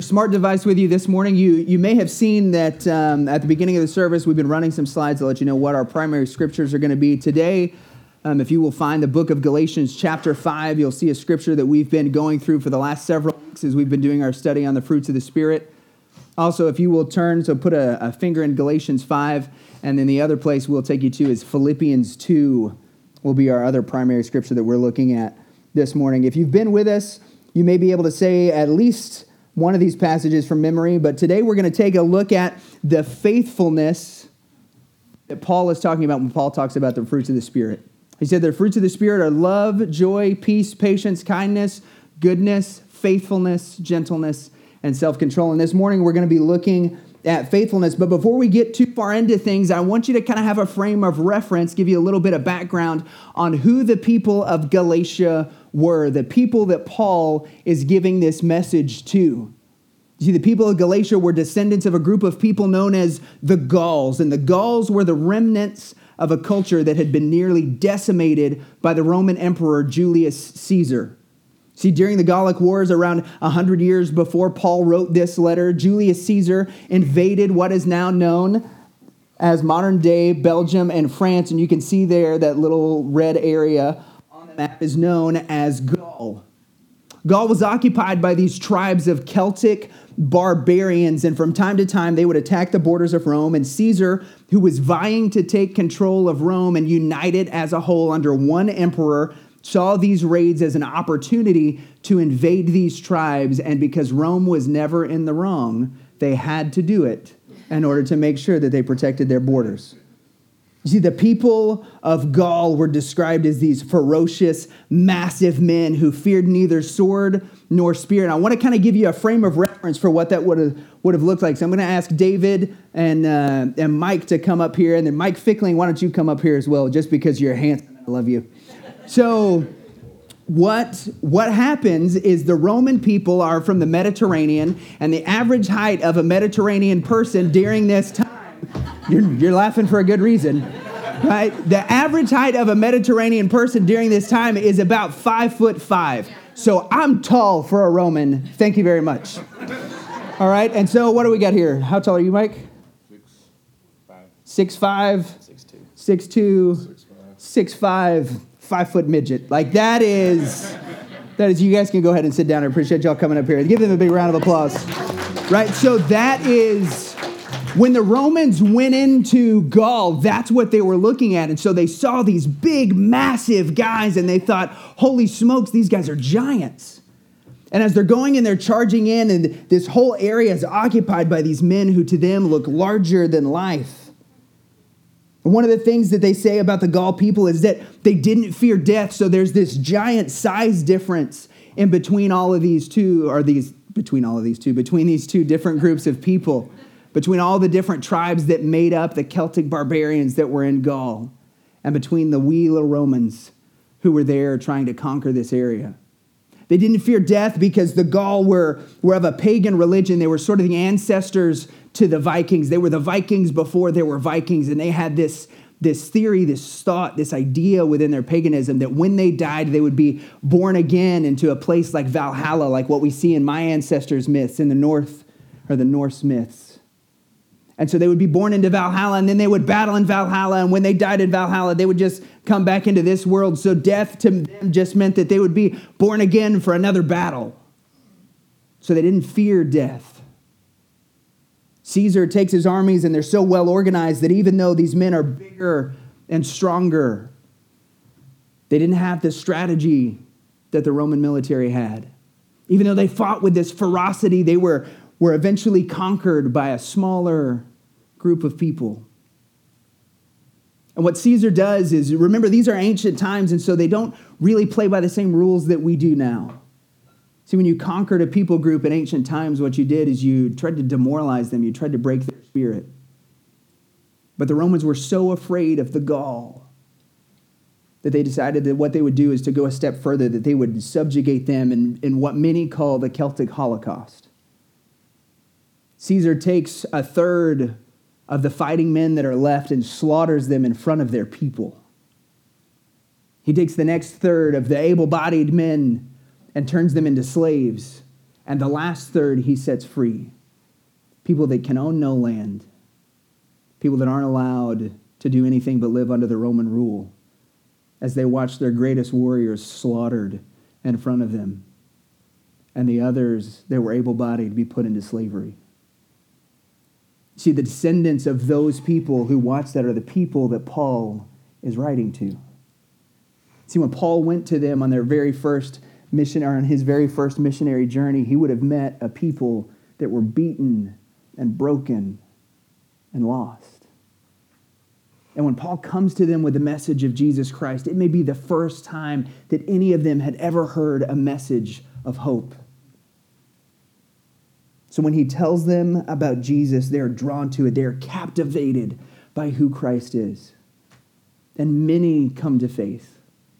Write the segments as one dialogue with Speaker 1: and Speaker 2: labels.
Speaker 1: Smart device with you this morning. You may have seen that at the beginning of the service, we've been running some slides to let you know what our primary scriptures are going to be. Today, if you will find the book of Galatians chapter 5, you'll see a scripture that we've been going through for the last several weeks as we've been doing our study on the fruits of the Spirit. Also, if you will turn, so put a finger in Galatians 5, and then the other place we'll take you to is Philippians 2 will be our other primary scripture that we're looking at this morning. If you've been with us, you may be able to say at least one of these passages from memory, but today we're going to take a look at the faithfulness that Paul is talking about when Paul talks about the fruits of the Spirit. He said the fruits of the Spirit are love, joy, peace, patience, kindness, goodness, faithfulness, gentleness, and self-control. And this morning we're going to be looking at faithfulness. But before we get too far into things, I want you to kind of have a frame of reference, give you a little bit of background on who the people of Galatia were, the people that Paul is giving this message to. You see, the people of Galatia were descendants of a group of people known as the Gauls, and the Gauls were the remnants of a culture that had been nearly decimated by the Roman Emperor Julius Caesar. See, during the Gallic Wars, around 100 years before Paul wrote this letter, Julius Caesar invaded what is now known as modern-day Belgium and France, and you can see there that little red area on the map is known as Gaul. Gaul was occupied by these tribes of Celtic barbarians, and from time to time they would attack the borders of Rome, and Caesar, who was vying to take control of Rome and unite it as a whole under one emperor, saw these raids as an opportunity to invade these tribes, and because Rome was never in the wrong, they had to do it in order to make sure that they protected their borders. You see, the people of Gaul were described as these ferocious, massive men who feared neither sword nor spear. And I want to kind of give you a frame of reference for what that would have looked like. So I'm going to ask David and Mike to come up here, and then Mike Fickling, why don't you come up here as well, just because you're handsome. I love you. So what happens is the Roman people are from the Mediterranean, and the average height of a Mediterranean person during this time, you're laughing for a good reason, right? The average height of a Mediterranean person during this time is about 5'5". So I'm tall for a Roman. Thank you very much. All right, and so what do we got here? How tall are you, Mike? 6'5". 6'2". 6'5". 5-foot midget. Like that is, you guys can go ahead and sit down. I appreciate y'all coming up here. Give them a big round of applause. Right? So that is, when the Romans went into Gaul, that's what they were looking at. And so they saw these big, massive guys, and they thought, holy smokes, these guys are giants. And as they're going and they're charging in, and this whole area is occupied by these men who to them look larger than life. And one of the things that they say about the Gaul people is that they didn't fear death. So there's this giant size difference between these two different groups of people, between all the different tribes that made up the Celtic barbarians that were in Gaul, and between the wee little Romans who were there trying to conquer this area. They didn't fear death because the Gaul were of a pagan religion. They were sort of the ancestors to the Vikings. They were the Vikings before there were Vikings, and they had this theory, this thought, this idea within their paganism that when they died, they would be born again into a place like Valhalla, like what we see in my ancestors' myths in the North, or the Norse myths. And so they would be born into Valhalla, and then they would battle in Valhalla, and when they died in Valhalla, they would just come back into this world. So death to them just meant that they would be born again for another battle. So they didn't fear death. Caesar takes his armies, and they're so well organized that even though these men are bigger and stronger, they didn't have the strategy that the Roman military had. Even though they fought with this ferocity, they were eventually conquered by a smaller group of people. And what Caesar does is, remember, these are ancient times, and so they don't really play by the same rules that we do now. See, when you conquered a people group in ancient times, what you did is you tried to demoralize them. You tried to break their spirit. But the Romans were so afraid of the Gaul that they decided that what they would do is to go a step further, that they would subjugate them in what many call the Celtic Holocaust. Caesar takes a third of the fighting men that are left and slaughters them in front of their people. He takes the next third of the able-bodied men and turns them into slaves. And the last third he sets free. People that can own no land. People that aren't allowed to do anything but live under the Roman rule as they watch their greatest warriors slaughtered in front of them. And the others that were able-bodied be put into slavery. See, the descendants of those people who watched that are the people that Paul is writing to. See, when Paul went to them on their very first mission, or on his very first missionary journey, he would have met a people that were beaten and broken and lost. And when Paul comes to them with the message of Jesus Christ, it may be the first time that any of them had ever heard a message of hope. So when he tells them about Jesus, they're drawn to it. They're captivated by who Christ is. And many come to faith.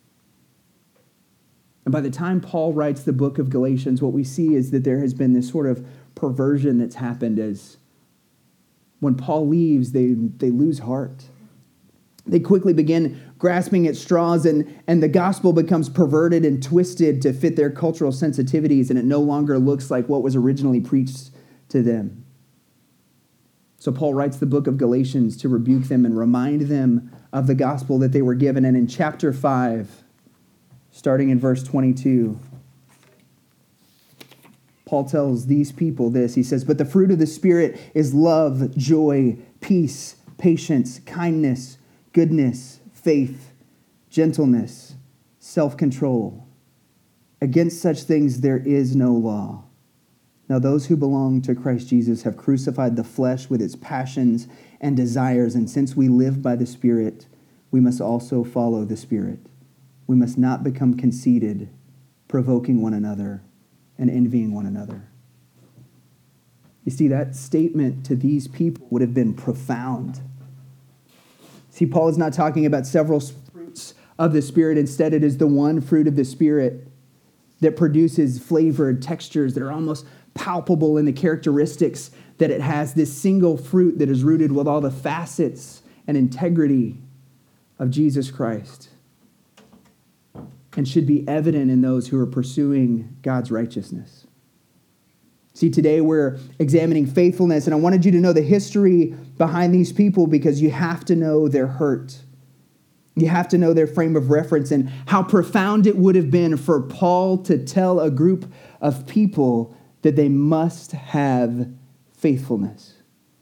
Speaker 1: And by the time Paul writes the book of Galatians, what we see is that there has been this sort of perversion that's happened as when Paul leaves, they lose heart. They quickly begin grasping at straws, and the gospel becomes perverted and twisted to fit their cultural sensitivities, and it no longer looks like what was originally preached to them. So Paul writes the book of Galatians to rebuke them and remind them of the gospel that they were given. And in chapter 5, starting in verse 22, Paul tells these people this. He says, "But the fruit of the Spirit is love, joy, peace, patience, kindness, goodness, faith, gentleness, self-control. Against such things there is no law. Now those who belong to Christ Jesus have crucified the flesh with its passions and desires, and since we live by the Spirit, we must also follow the Spirit. We must not become conceited, provoking one another and envying one another." You see, that statement to these people would have been profound. See, Paul is not talking about several fruits of the Spirit. Instead, it is the one fruit of the Spirit that produces flavored textures that are almost palpable in the characteristics that it has, this single fruit that is rooted with all the facets and integrity of Jesus Christ and should be evident in those who are pursuing God's righteousness. See, today we're examining faithfulness, and I wanted you to know the history behind these people because you have to know their hurt. You have to know their frame of reference and how profound it would have been for Paul to tell a group of people that they must have faithfulness.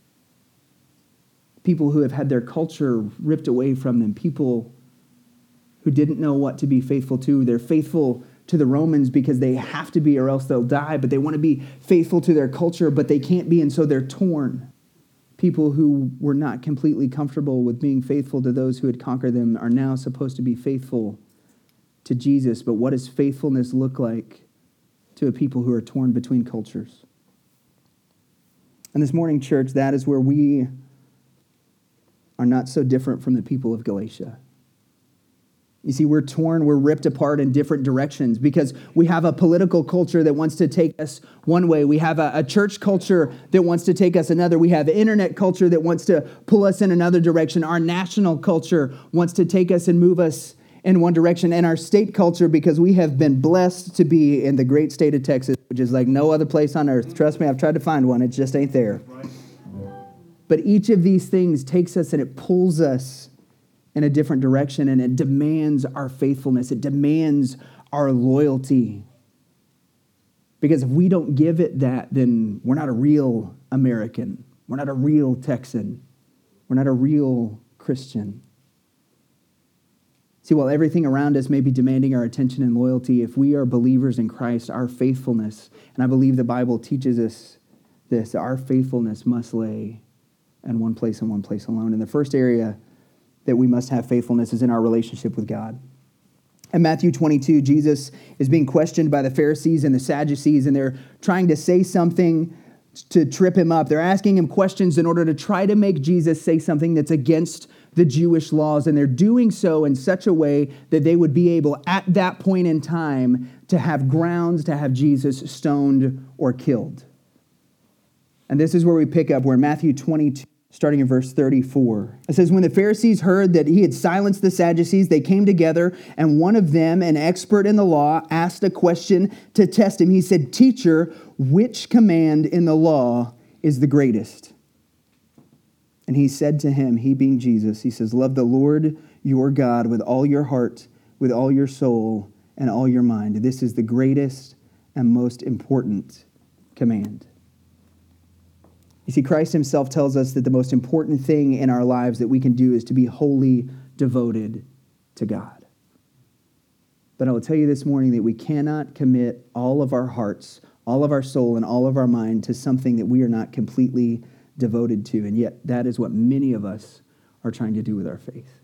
Speaker 1: People who have had their culture ripped away from them, people who didn't know what to be faithful to. They're faithful to the Romans because they have to be or else they'll die, but they want to be faithful to their culture, but they can't be, and so they're torn. People who were not completely comfortable with being faithful to those who had conquered them are now supposed to be faithful to Jesus, but what does faithfulness look like to a people who are torn between cultures? And this morning, church, that is where we are not so different from the people of Galatia. You see, we're torn, we're ripped apart in different directions because we have a political culture that wants to take us one way. We have a church culture that wants to take us another. We have internet culture that wants to pull us in another direction. Our national culture wants to take us and move us in one direction. And our state culture, because we have been blessed to be in the great state of Texas, which is like no other place on earth. Trust me, I've tried to find one. It just ain't there. But each of these things takes us and it pulls us in a different direction, and it demands our faithfulness. It demands our loyalty. Because if we don't give it that, then we're not a real American. We're not a real Texan. We're not a real Christian. See, while everything around us may be demanding our attention and loyalty, if we are believers in Christ, our faithfulness, and I believe the Bible teaches us this, our faithfulness must lay in one place and one place alone. And the first area that we must have faithfulness is in our relationship with God. In Matthew 22, Jesus is being questioned by the Pharisees and the Sadducees, and they're trying to say something to trip him up. They're asking him questions in order to try to make Jesus say something that's against the Jewish laws, and they're doing so in such a way that they would be able, at that point in time, to have grounds to have Jesus stoned or killed. And this is where we pick up. We're in Matthew 22, starting in verse 34. It says, when the Pharisees heard that he had silenced the Sadducees, they came together, and one of them, an expert in the law, asked a question to test him. He said, "Teacher, which command in the law is the greatest?" And he said to him, he being Jesus, he says, "Love the Lord your God with all your heart, with all your soul, and all your mind. This is the greatest and most important command." You see, Christ himself tells us that the most important thing in our lives that we can do is to be wholly devoted to God. But I will tell you this morning that we cannot commit all of our hearts, all of our soul, and all of our mind to something that we are not completely devoted to. And yet that is what many of us are trying to do with our faith.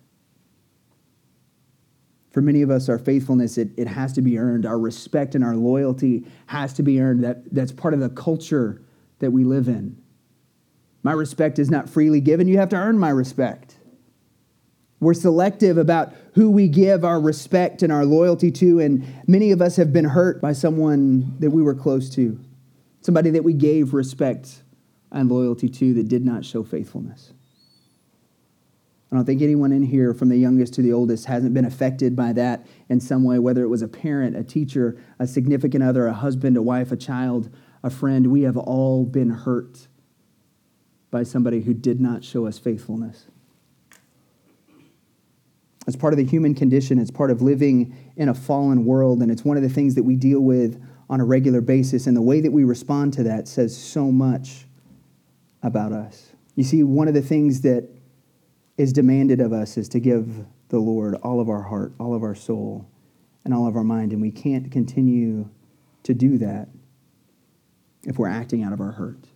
Speaker 1: For many of us, our faithfulness, it has to be earned. Our respect and our loyalty has to be earned. That's part of the culture that we live in. My respect is not freely given. You have to earn my respect. We're selective about who we give our respect and our loyalty to, and many of us have been hurt by someone that we were close to, somebody that we gave respect and loyalty to that did not show faithfulness. I don't think anyone in here, from the youngest to the oldest, hasn't been affected by that in some way, whether it was a parent, a teacher, a significant other, a husband, a wife, a child, a friend. We have all been hurt by somebody who did not show us faithfulness. It's part of the human condition. It's part of living in a fallen world, and it's one of the things that we deal with on a regular basis, and the way that we respond to that says so much about us. You see, one of the things that is demanded of us is to give the Lord all of our heart, all of our soul, and all of our mind, and we can't continue to do that if we're acting out of our hurt.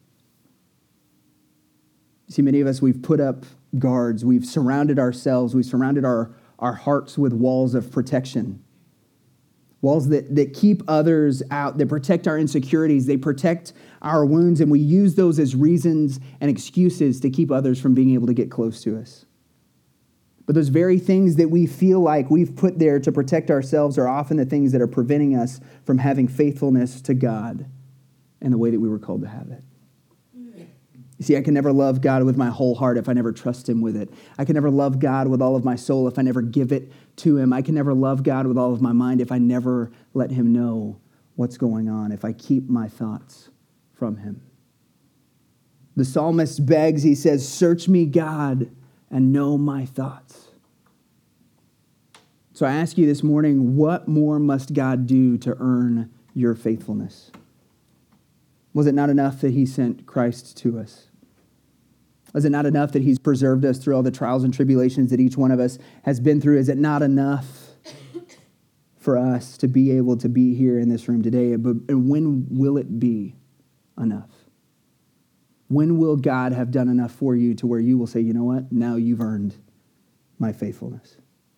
Speaker 1: See, many of us, we've put up guards. We've surrounded ourselves. We've surrounded our hearts with walls of protection. Walls that keep others out, that protect our insecurities. They protect our wounds, and we use those as reasons and excuses to keep others from being able to get close to us. But those very things that we feel like we've put there to protect ourselves are often the things that are preventing us from having faithfulness to God in the way that we were called to have it. You see, I can never love God with my whole heart if I never trust him with it. I can never love God with all of my soul if I never give it to him. I can never love God with all of my mind if I never let him know what's going on, if I keep my thoughts from him. The psalmist begs, he says, "Search me, God, and know my thoughts." So I ask you this morning, what more must God do to earn your faithfulness? Was it not enough that he sent Christ to us? Is it not enough that he's preserved us through all the trials and tribulations that each one of us has been through? Is it not enough for us to be able to be here in this room today? And when will it be enough? When will God have done enough for you to where you will say, you know what? Now you've earned my faithfulness.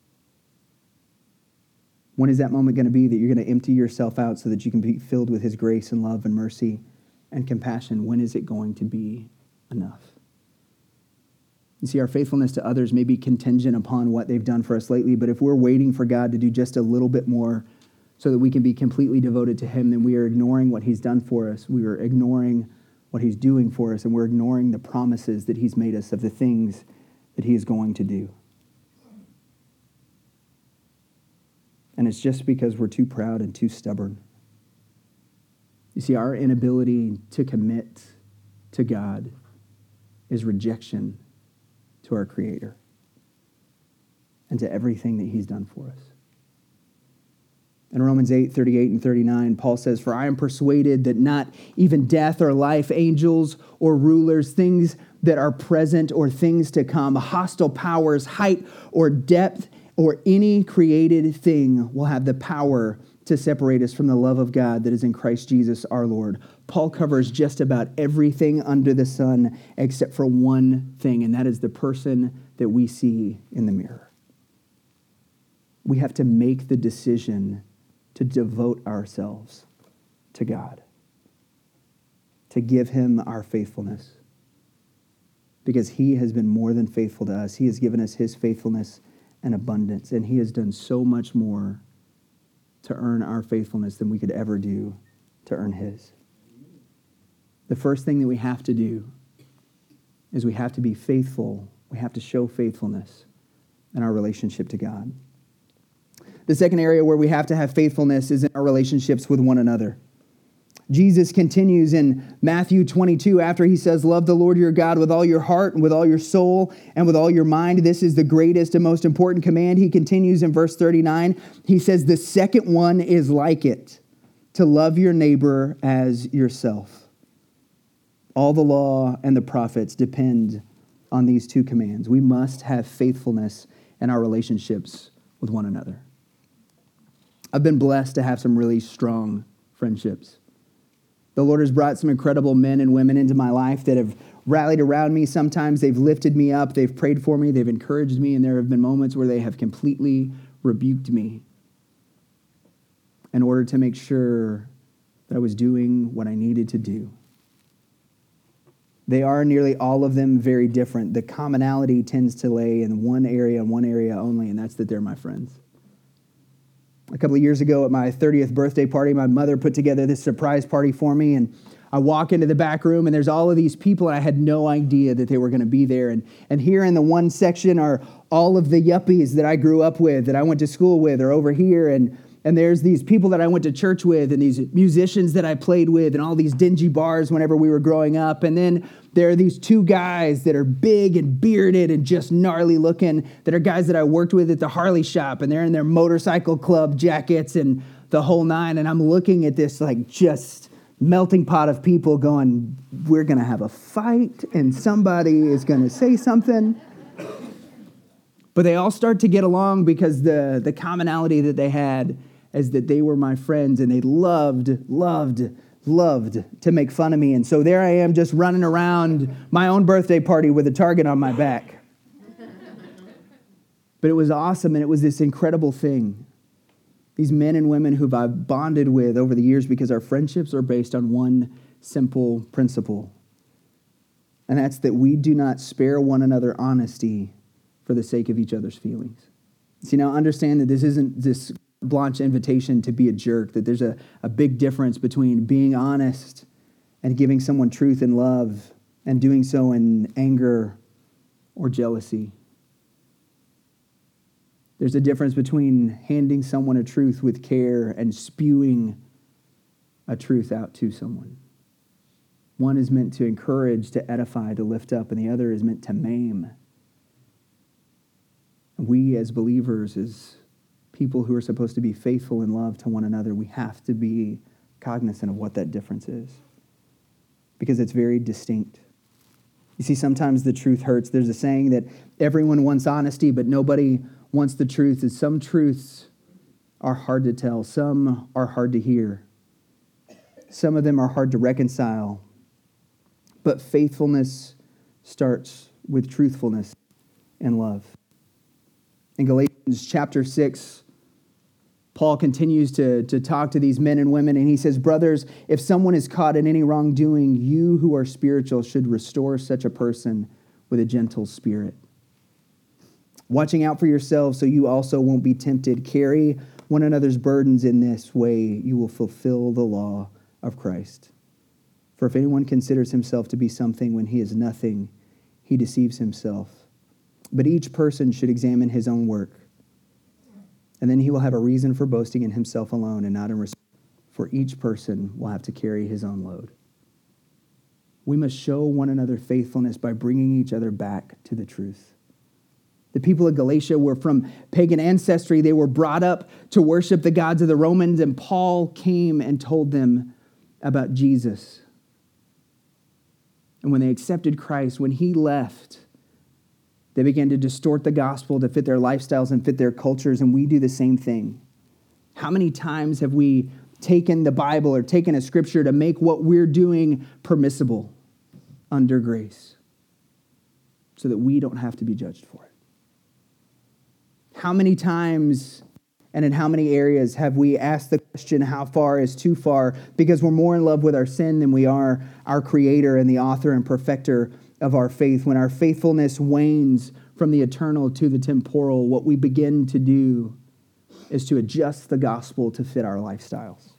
Speaker 1: When is that moment going to be that you're going to empty yourself out so that you can be filled with his grace and love and mercy and compassion? When is it going to be enough? You see, our faithfulness to others may be contingent upon what they've done for us lately, but if we're waiting for God to do just a little bit more so that we can be completely devoted to him, then we are ignoring what he's done for us. We are ignoring what he's doing for us, and we're ignoring the promises that he's made us of the things that he is going to do. And it's just because we're too proud and too stubborn. You see, our inability to commit to God is rejection to our Creator and to everything that he's done for us. In Romans 8:38 and 39, Paul says, "For I am persuaded that not even death or life, angels or rulers, things that are present or things to come, hostile powers, height or depth, or any created thing will have the power to separate us from the love of God that is in Christ Jesus our Lord." Paul covers just about everything under the sun except for one thing, and that is the person that we see in the mirror. We have to make the decision to devote ourselves to God, to give him our faithfulness, because he has been more than faithful to us. He has given us his faithfulness and abundance, and he has done so much more to earn our faithfulness than we could ever do to earn his. The first thing that we have to do is we have to be faithful. We have to show faithfulness in our relationship to God. The second area where we have to have faithfulness is in our relationships with one another. Jesus continues in Matthew 22 after he says, love the Lord your God with all your heart and with all your soul and with all your mind. This is the greatest and most important command. He continues in verse 39. He says, the second one is like it, to love your neighbor as yourself. All the law and the prophets depend on these two commands. We must have faithfulness in our relationships with one another. I've been blessed to have some really strong friendships. The Lord has brought some incredible men and women into my life that have rallied around me. Sometimes they've lifted me up, they've prayed for me, they've encouraged me, and there have been moments where they have completely rebuked me in order to make sure that I was doing what I needed to do. They are nearly all of them very different. The commonality tends to lay in one area and one area only, and that's that they're my friends. A couple of years ago at my 30th birthday party, my mother put together this surprise party for me, and I walk into the back room, and there's all of these people, and I had no idea that they were going to be there. And here in the one section are all of the yuppies that I grew up with, that I went to school with, are over here, and there's these people that I went to church with, and these musicians that I played with, and all these dingy bars whenever we were growing up. And then there are these two guys that are big and bearded and just gnarly looking, that are guys that I worked with at the Harley shop, and they're in their motorcycle club jackets and the whole nine. And I'm looking at this like just melting pot of people going, we're going to have a fight, and somebody is going to say something. But they all start to get along because the commonality that they had is that they were my friends, and they loved to make fun of me. And so there I am just running around my own birthday party with a target on my back. But it was awesome, and it was this incredible thing. These men and women who I've bonded with over the years because our friendships are based on one simple principle. And that's that we do not spare one another honesty for the sake of each other's feelings. See, now understand that this isn't this blanche invitation to be a jerk, that there's a big difference between being honest and giving someone truth in love and doing so in anger or jealousy. There's a difference between handing someone a truth with care and spewing a truth out to someone. One is meant to encourage, to edify, to lift up, and the other is meant to maim. We as believers, as people who are supposed to be faithful in love to one another, we have to be cognizant of what that difference is, because it's very distinct. You see, sometimes the truth hurts. There's a saying that everyone wants honesty, but nobody wants the truth. And some truths are hard to tell. Some are hard to hear. Some of them are hard to reconcile. But faithfulness starts with truthfulness and love. In Galatians chapter 6, Paul continues to talk to these men and women, and he says, brothers, if someone is caught in any wrongdoing, you who are spiritual should restore such a person with a gentle spirit. Watching out for yourselves so you also won't be tempted. Carry one another's burdens. In this way you will fulfill the law of Christ. For if anyone considers himself to be something when he is nothing, he deceives himself. But each person should examine his own work, and then he will have a reason for boasting in himself alone and not in respect, for each person will have to carry his own load. We must show one another faithfulness by bringing each other back to the truth. The people of Galatia were from pagan ancestry. They were brought up to worship the gods of the Romans, and Paul came and told them about Jesus. And when they accepted Christ, when he left, they began to distort the gospel to fit their lifestyles and fit their cultures, and we do the same thing. How many times have we taken the Bible or taken a scripture to make what we're doing permissible under grace so that we don't have to be judged for it? How many times and in how many areas have we asked the question, how far is too far, because we're more in love with our sin than we are our Creator and the author and perfecter of our faith? When our faithfulness wanes from the eternal to the temporal, what we begin to do is to adjust the gospel to fit our lifestyles.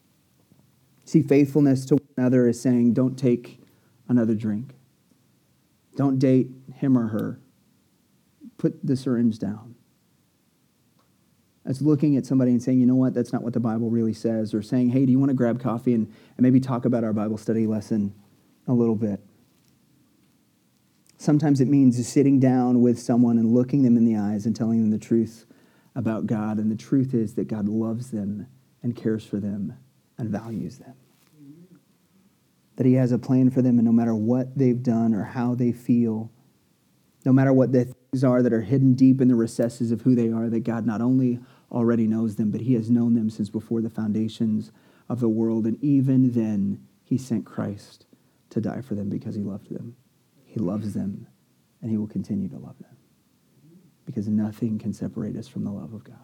Speaker 1: See, faithfulness to one another is saying, don't take another drink. Don't date him or her. Put the syringe down. That's looking at somebody and saying, you know what, that's not what the Bible really says. Or saying, hey, do you want to grab coffee and maybe talk about our Bible study lesson a little bit? Sometimes it means sitting down with someone and looking them in the eyes and telling them the truth about God. And the truth is that God loves them and cares for them and values them. That he has a plan for them, and no matter what they've done or how they feel, no matter what the things are that are hidden deep in the recesses of who they are, that God not only already knows them, but he has known them since before the foundations of the world. And even then, he sent Christ to die for them because he loved them. He loves them, and he will continue to love them because nothing can separate us from the love of God.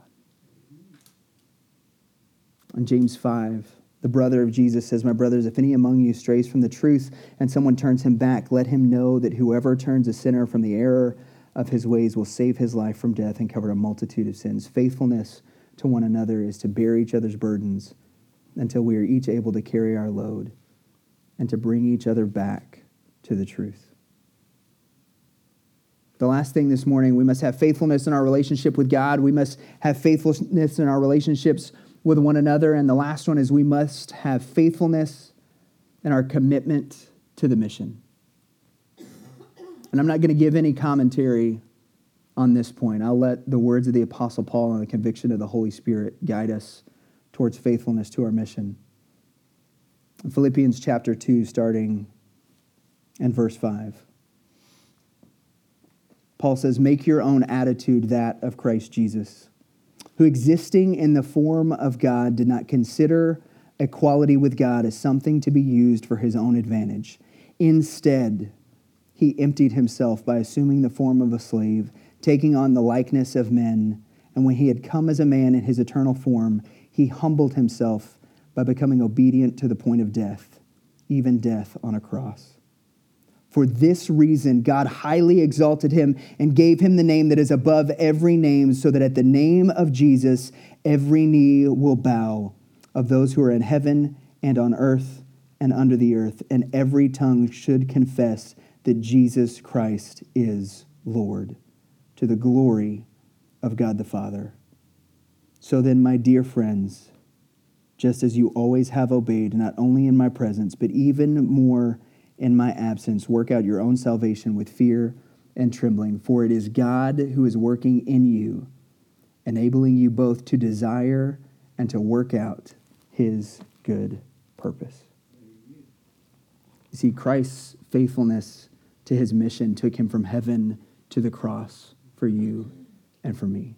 Speaker 1: In James 5, the brother of Jesus says, my brothers, if any among you strays from the truth and someone turns him back, let him know that whoever turns a sinner from the error of his ways will save his life from death and cover a multitude of sins. Faithfulness to one another is to bear each other's burdens until we are each able to carry our load and to bring each other back to the truth. The last thing this morning, we must have faithfulness in our relationship with God. We must have faithfulness in our relationships with one another. And the last one is we must have faithfulness in our commitment to the mission. And I'm not going to give any commentary on this point. I'll let the words of the Apostle Paul and the conviction of the Holy Spirit guide us towards faithfulness to our mission. In Philippians chapter 2, starting in verse 5. Paul says, make your own attitude that of Christ Jesus, who existing in the form of God did not consider equality with God as something to be used for his own advantage. Instead, he emptied himself by assuming the form of a slave, taking on the likeness of men. And when he had come as a man in his eternal form, he humbled himself by becoming obedient to the point of death, even death on a cross. For this reason, God highly exalted him and gave him the name that is above every name, so that at the name of Jesus, every knee will bow, of those who are in heaven and on earth and under the earth, and every tongue should confess that Jesus Christ is Lord, to the glory of God the Father. So then, my dear friends, just as you always have obeyed, not only in my presence, but even more in my absence, work out your own salvation with fear and trembling, for it is God who is working in you, enabling you both to desire and to work out his good purpose. You see, Christ's faithfulness to his mission took him from heaven to the cross for you and for me.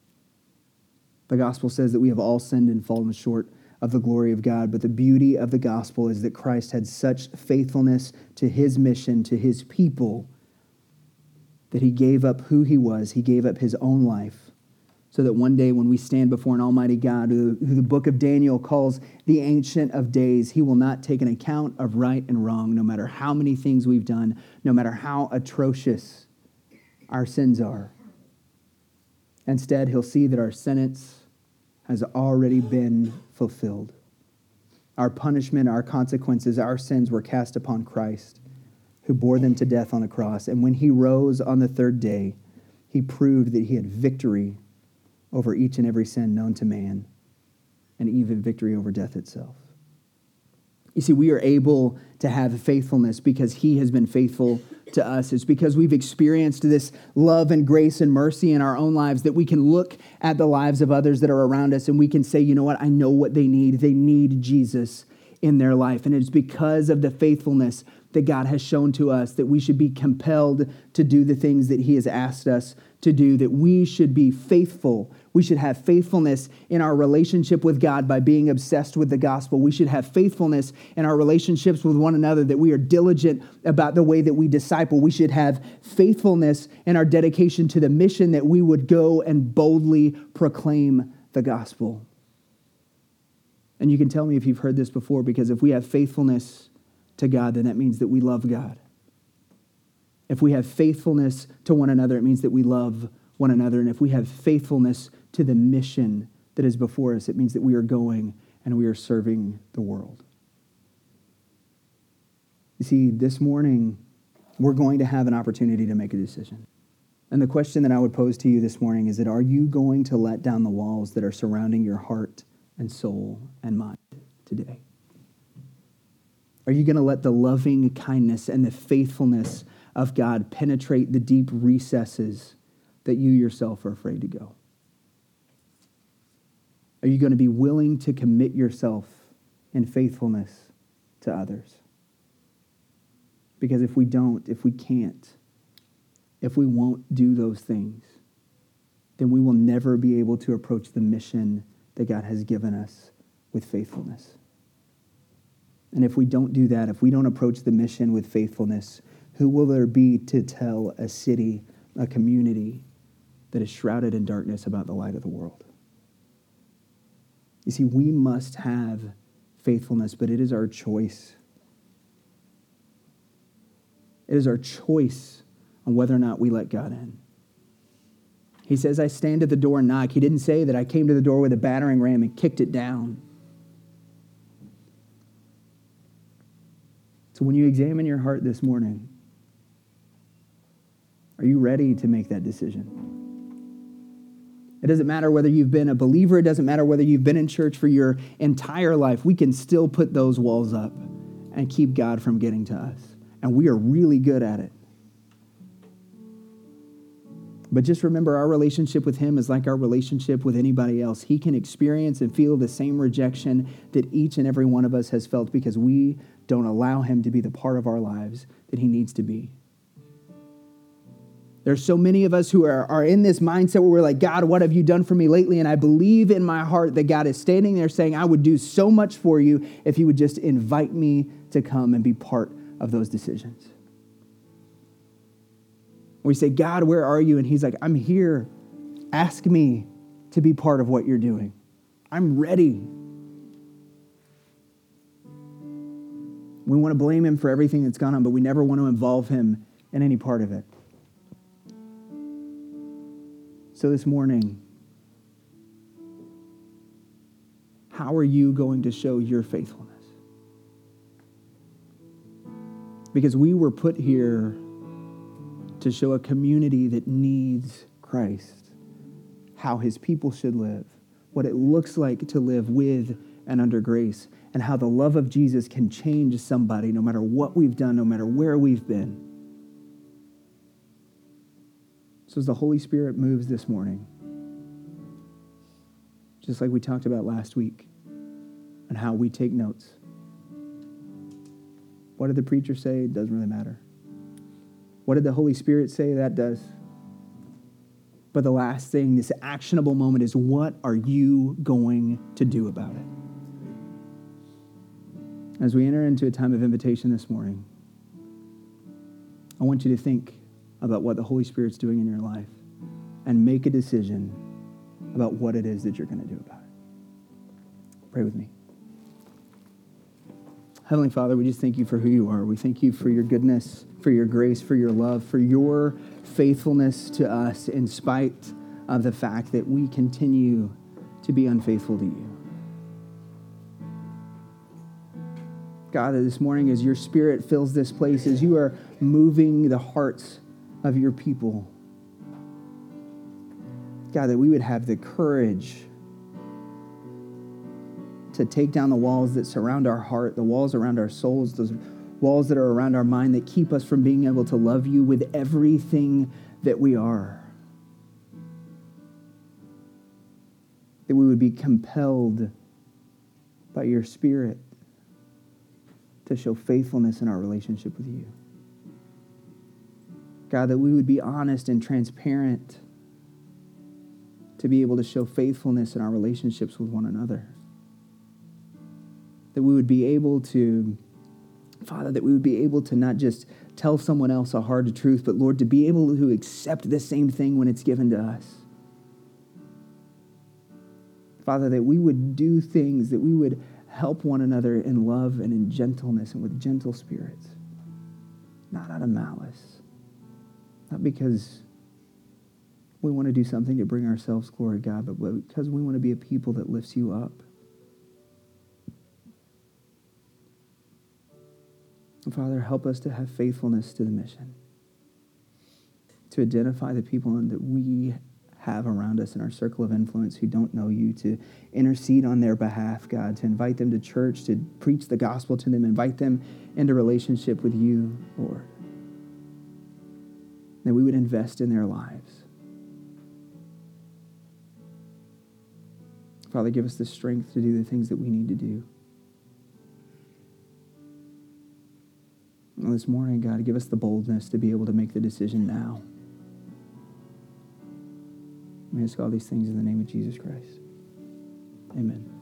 Speaker 1: The gospel says that we have all sinned and fallen short of the glory of God, but the beauty of the gospel is that Christ had such faithfulness to his mission, to his people, that he gave up who he was. He gave up his own life so that one day when we stand before an almighty God, who the book of Daniel calls the Ancient of Days, he will not take an account of right and wrong, no matter how many things we've done, no matter how atrocious our sins are. Instead, he'll see that our sentence has already been fulfilled. Our punishment, our consequences, our sins were cast upon Christ, who bore them to death on a cross. And when he rose on the third day, he proved that he had victory over each and every sin known to man, and even victory over death itself. You see, we are able to have faithfulness because he has been faithful to us. It's because we've experienced this love and grace and mercy in our own lives that we can look at the lives of others that are around us and we can say, you know what, I know what they need. They need Jesus in their life. And it's because of the faithfulness that God has shown to us that we should be compelled to do the things that he has asked us to do, that we should be faithful. We should have faithfulness in our relationship with God by being obsessed with the gospel. We should have faithfulness in our relationships with one another, that we are diligent about the way that we disciple. We should have faithfulness in our dedication to the mission, that we would go and boldly proclaim the gospel. And you can tell me if you've heard this before, because if we have faithfulness to God, then that means that we love God. If we have faithfulness to one another, it means that we love one another. And if we have faithfulness to the mission that is before us, it means that we are going and we are serving the world. You see, this morning, we're going to have an opportunity to make a decision. And the question that I would pose to you this morning is that, are you going to let down the walls that are surrounding your heart and soul and mind today? Are you going to let the loving kindness and the faithfulness of God penetrate the deep recesses that you yourself are afraid to go? Are you going to be willing to commit yourself in faithfulness to others? Because if we don't, if we can't, if we won't do those things, then we will never be able to approach the mission that God has given us with faithfulness. And if we don't do that, if we don't approach the mission with faithfulness, who will there be to tell a city, a community that is shrouded in darkness about the light of the world? You see, we must have faithfulness, but it is our choice. It is our choice on whether or not we let God in. He says, I stand at the door and knock. He didn't say that I came to the door with a battering ram and kicked it down. So when you examine your heart this morning, are you ready to make that decision? It doesn't matter whether you've been a believer. It doesn't matter whether you've been in church for your entire life. We can still put those walls up and keep God from getting to us. And we are really good at it. But just remember, our relationship with him is like our relationship with anybody else. He can experience and feel the same rejection that each and every one of us has felt because we don't allow him to be the part of our lives that he needs to be. There's so many of us who are in this mindset where we're like, God, what have you done for me lately? And I believe in my heart that God is standing there saying, I would do so much for you if you would just invite me to come and be part of those decisions. We say, God, where are you? And he's like, I'm here. Ask me to be part of what you're doing. I'm ready. We want to blame him for everything that's gone on, but we never want to involve him in any part of it. So this morning, how are you going to show your faithfulness? Because we were put here to show a community that needs Christ, how his people should live, what it looks like to live with and under grace, and how the love of Jesus can change somebody no matter what we've done, no matter where we've been. So as the Holy Spirit moves this morning, just like we talked about last week, and how we take notes. What did the preacher say? It doesn't really matter. What did the Holy Spirit say? That does. But the last thing, this actionable moment, is what are you going to do about it? As we enter into a time of invitation this morning, I want you to think about what the Holy Spirit's doing in your life and make a decision about what it is that you're going to do about it. Pray with me. Heavenly Father, we just thank you for who you are. We thank you for your goodness, for your grace, for your love, for your faithfulness to us in spite of the fact that we continue to be unfaithful to you. God, this morning as your Spirit fills this place, as you are moving the hearts of your people, God, that we would have the courage to take down the walls that surround our heart, the walls around our souls, those walls that are around our mind that keep us from being able to love you with everything that we are. That we would be compelled by your Spirit to show faithfulness in our relationship with you. God, that we would be honest and transparent to be able to show faithfulness in our relationships with one another. That we would be able to, Father, that we would be able to not just tell someone else a hard truth, but Lord, to be able to accept the same thing when it's given to us. Father, that we would do things, that we would help one another in love and in gentleness and with gentle spirits, not out of malice, not because we want to do something to bring ourselves glory, God, but because we want to be a people that lifts you up. Father, help us to have faithfulness to the mission, to identify the people that we have around us in our circle of influence who don't know you, to intercede on their behalf, God, to invite them to church, to preach the gospel to them, invite them into relationship with you, Lord. That we would invest in their lives. Father, give us the strength to do the things that we need to do. And this morning, God, give us the boldness to be able to make the decision now. We ask all these things in the name of Jesus Christ. Amen.